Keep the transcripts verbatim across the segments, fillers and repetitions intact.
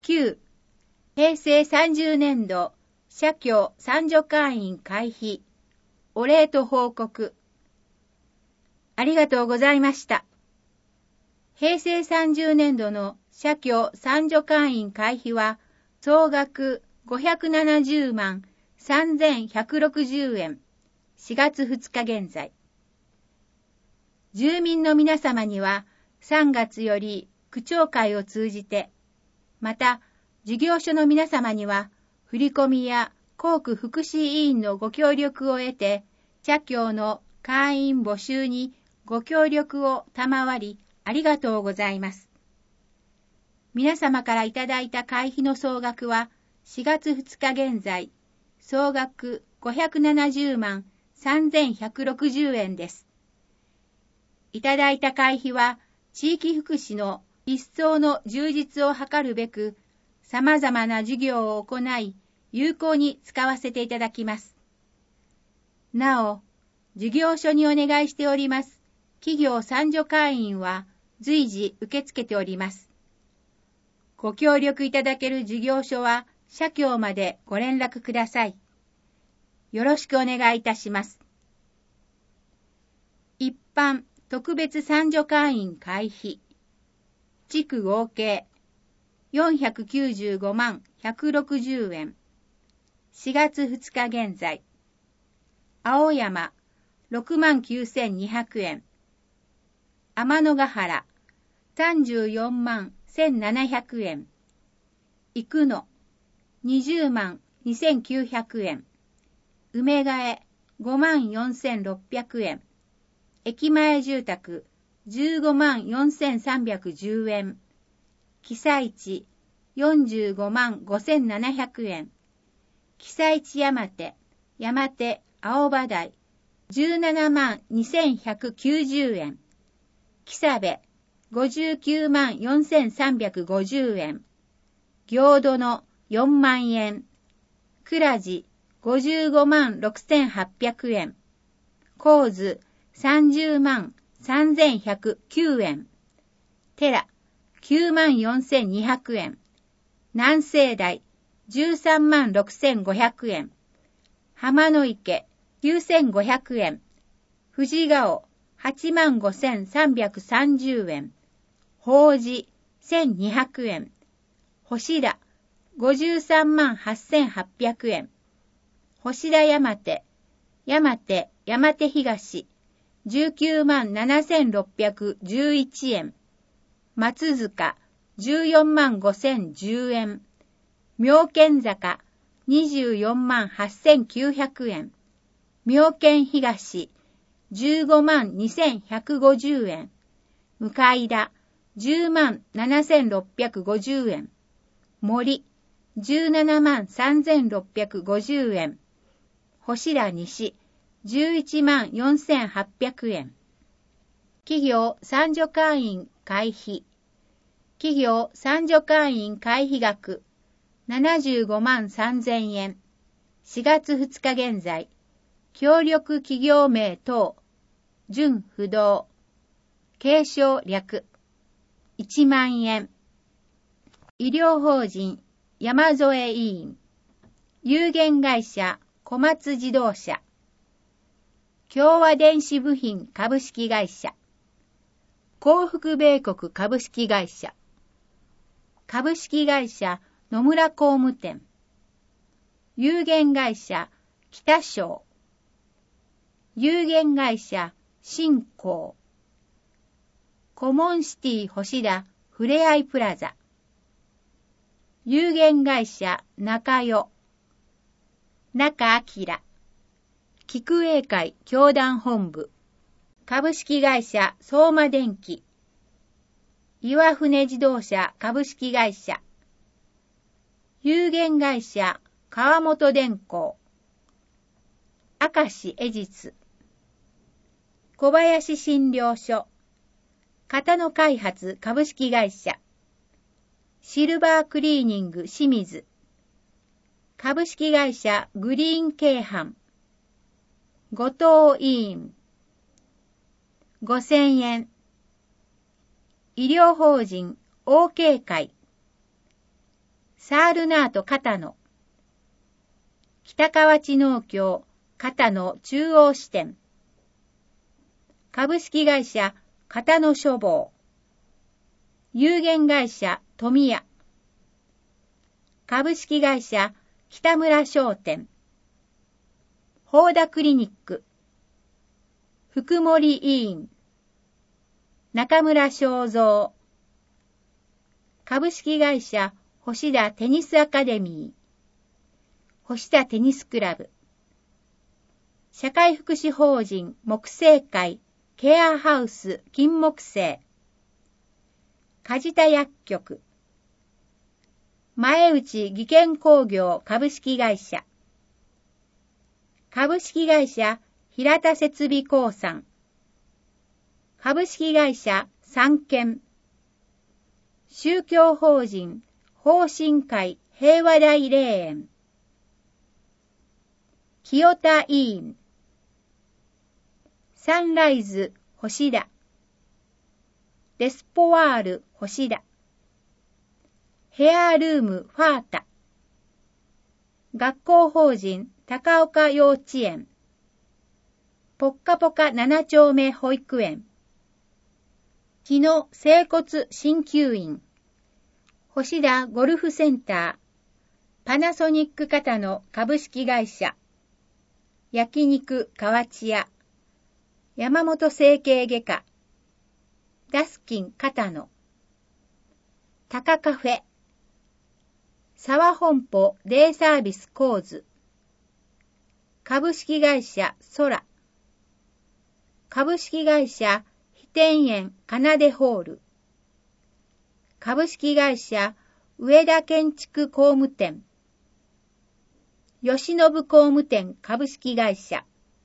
きゅう、へいせいさんじゅうねんど、社協三助会員会費、お礼と報告。ありがとうございました。へいせいさんじゅうねんどの社協三助会員会費は、総額ごひゃくななじゅうまんさんぜんひゃくろくじゅうえん、しがつふつか現在。住民の皆様には、さんがつより区長会を通じて、また、事業所の皆様には、振込や校区福祉委員のご協力を得て、社協の会員募集にご協力を賜り、ありがとうございます。皆様からいただいた会費の総額は、しがつふつか現在、総額ごひゃくななじゅうまんさんぜんひゃくろくじゅうえんです。いただいた会費は、地域福祉の一層の充実を図るべく、様々な事業を行い、有効に使わせていただきます。なお、事業所にお願いしております、企業三助会員は随時受け付けております。ご協力いただける事業所は、社協までご連絡ください。よろしくお願いいたします。一般特別三助会員会費、地区合計よんひゃくきゅうじゅうごまんひゃくろくじゅうえん、しがつふつか現在。青山ろくまんきゅうせんにひゃくえん、天のヶ原さんじゅうよんまんせんななひゃくえん、生野にじゅうまんにせんきゅうひゃくえん、梅ヶ枝ごまんよんせんろっぴゃくえん、駅前住宅じゅうごまんよんせんさんびゃくじゅうえん、被災地よんじゅうごまんごせんななひゃくえん、被災地山手、山手青葉台じゅうななまんにせんひゃくきゅうじゅうえん、木佐部ごじゅうきゅうまんよんせんさんびゃくごじゅうえん、行土のよんまんえん、倉地ごじゅうごまんろくせんはっぴゃくえん、神津さんじゅうまんさんぜんひゃくきゅうえん、寺きゅうまんよんせんにひゃくえん、南西台じゅうさんまんろくせんごひゃくえん、浜の池きゅうせんごひゃくえん、富士川はちまんごせんさんびゃくさんじゅうえん、法事せんにひゃくえん、星田ごじゅうさんまんはっせんはっぴゃくえん、星田山手、山手山手東じゅうきゅうまんななせんろっぴゃくじゅういちえん、松塚じゅうよんまんごせんじゅうえん、妙見坂にじゅうよんまんはっせんきゅうひゃくえん、妙見東じゅうごまんにせんひゃくごじゅうえん、向田じゅうまんななせんろっぴゃくごじゅうえん、森じゅうななまんさんぜんろっぴゃくごじゅうえん、星良西じゅういちまんよんせんはっぴゃくえん。企業三助会員会費、企業三助会員会費額ななじゅうごまんさんぜんえん、しがつふつか現在、協力企業名等、準不動、継承略、いちまんえん、医療法人山添委員、有限会社小松自動車、共和電子部品株式会社、幸福米国株式会社、株式会社野村工務店、有限会社北商、有限会社新興、コモンシティ星田ふれあいプラザ、有限会社中代、中明、菊英会教団本部、株式会社相馬電機、岩船自動車株式会社、有限会社川本電工、明石エジツ、小林診療所、片野開発株式会社、シルバークリーニング清水、株式会社グリーン京阪、後藤委員、ごせんえん、医療法人 OK 会、 サールナート片野、北河内農協片野中央支店、株式会社片野書房、有限会社富谷、株式会社北村商店、宝田クリニック、福森委員、中村正蔵、株式会社星田テニスアカデミー、星田テニスクラブ、社会福祉法人木星会ケアハウス金木星、梶田薬局、前内技研工業株式会社、株式会社平田設備興産、株式会社三県、宗教法人法神会平和大霊園、清田委員、サンライズ星田、レスポワール星田、ヘアルームファータ、学校法人高岡幼稚園、ぽっかぽか七丁目保育園、日野整骨鍼灸院、星田ゴルフセンター、パナソニック片野株式会社、焼肉河内屋、山本整形外科、ダスキン片野、タカカフェ、沢本舗デイサービスコーズ、株式会社空、株式会社飛天園かなでホール、株式会社上田建築工務店、吉信工務店株式会社、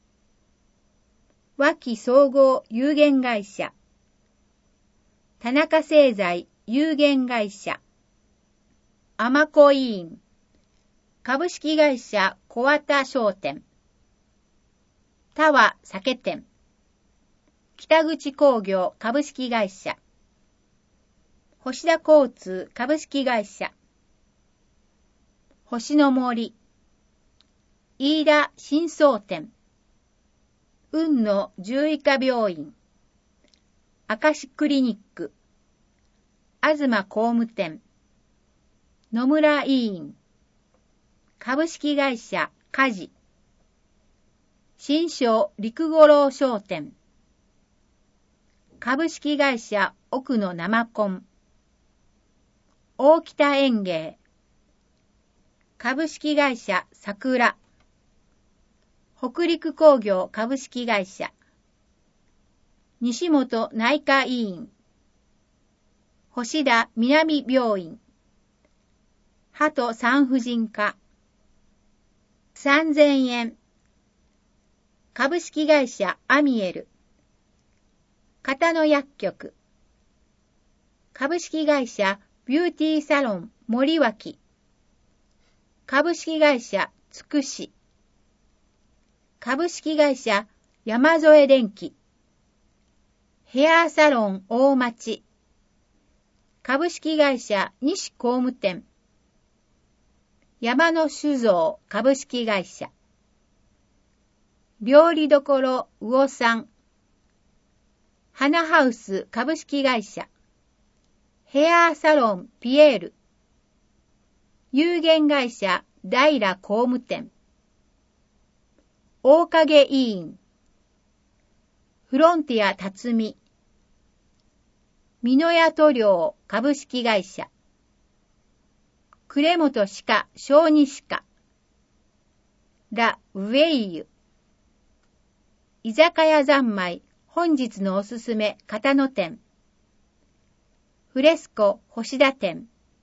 和気総合有限会社、田中製材有限会社、アマコ委員、株式会社小綿商店、田和酒店、北口工業株式会社、星田交通株式会社、星の森、飯田新総店、雲野獣医科病院、明石クリニック、東工務店、野村委員、株式会社家事、新商陸五郎商店、株式会社奥の生コン、大北園芸、株式会社桜、北陸工業株式会社、西本内科医院、星田南病院、歯と産婦人科、さんぜんえん、株式会社アミエル、片野薬局、株式会社ビューティーサロン森脇、株式会社つくし、株式会社山添電機、ヘアサロン大町、株式会社西工務店、山野酒造株式会社、料理処魚さん、花ハウス株式会社、ヘアサロンピエール、有限会社平工務店、大影委員、フロンティア辰巳、美濃屋塗料株式会社、呉本歯科小児歯科、ラ・ウェイユ、居酒屋三昧本日のおすすめ片野店、フレスコ星田店、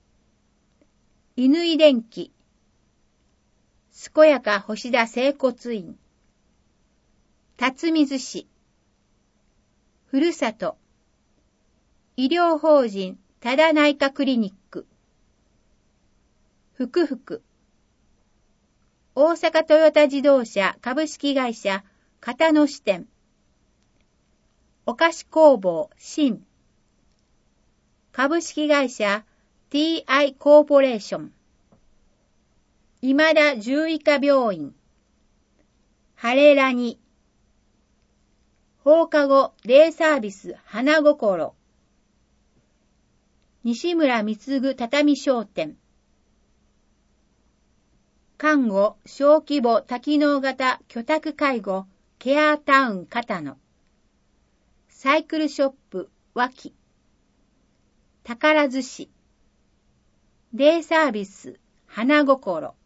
乾電機、健やか星田整骨院、辰水市、ふるさと、医療法人多田内科クリニック、ふくふく、大阪トヨタ自動車株式会社片野支店、お菓子工房新、株式会社 ティーアイ コーポレーション、 今田獣医科病院、ハレラニ、放課後デイサービス花心、西村貢畳商店、看護小規模多機能型居宅介護ケアタウン片野、サイクルショップ脇、宝寿司、デイサービス花心、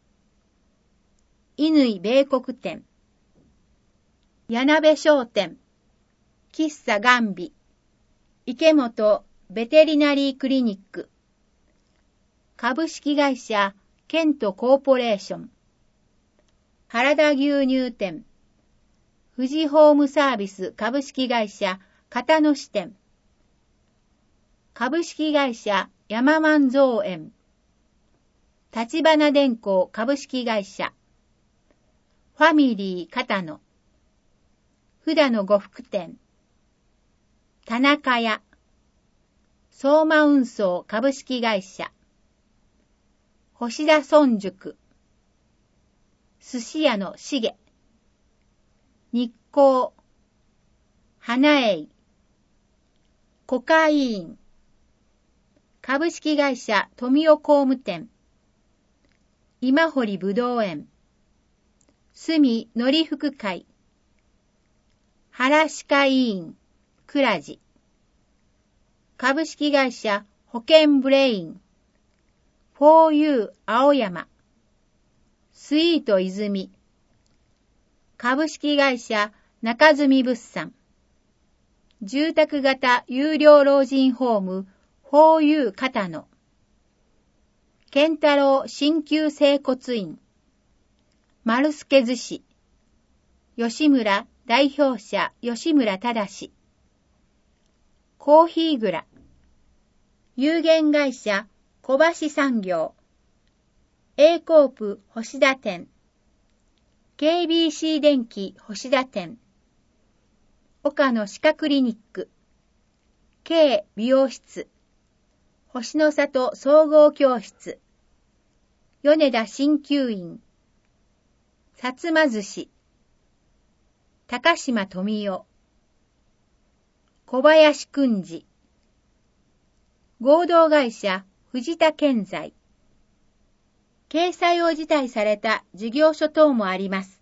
乾米国店、柳部商店、喫茶ガンビ、池本ベテリナリークリニック、株式会社ケントコーポレーション、原田牛乳店、富士ホームサービス株式会社片野支店、株式会社山万造園、立花電工株式会社、ファミリー片野、富田の呉服店、田中屋、相馬運送株式会社、星田村塾、寿司屋のしげ、日光、花栄、コカイーン、株式会社富代工務店、今堀ぶどう園、住のり福会、原歯科医院、倉地、株式会社保険ブレイン、フォーユー 青山、スイート泉、株式会社中住物産、住宅型有料老人ホーム、フォーユー 片野、健太郎鍼灸整骨院、丸助寿司、吉村代表者吉村忠、コーヒー蔵、有限会社小橋産業、A コープ星田店、ケービーシー 電機星田店、岡野歯科クリニック、K 美容室、星の里総合教室、米田鍼灸院、薩摩寿司、高島富代、小林訓治、合同会社藤田建材、掲載を辞退された事業所等もあります。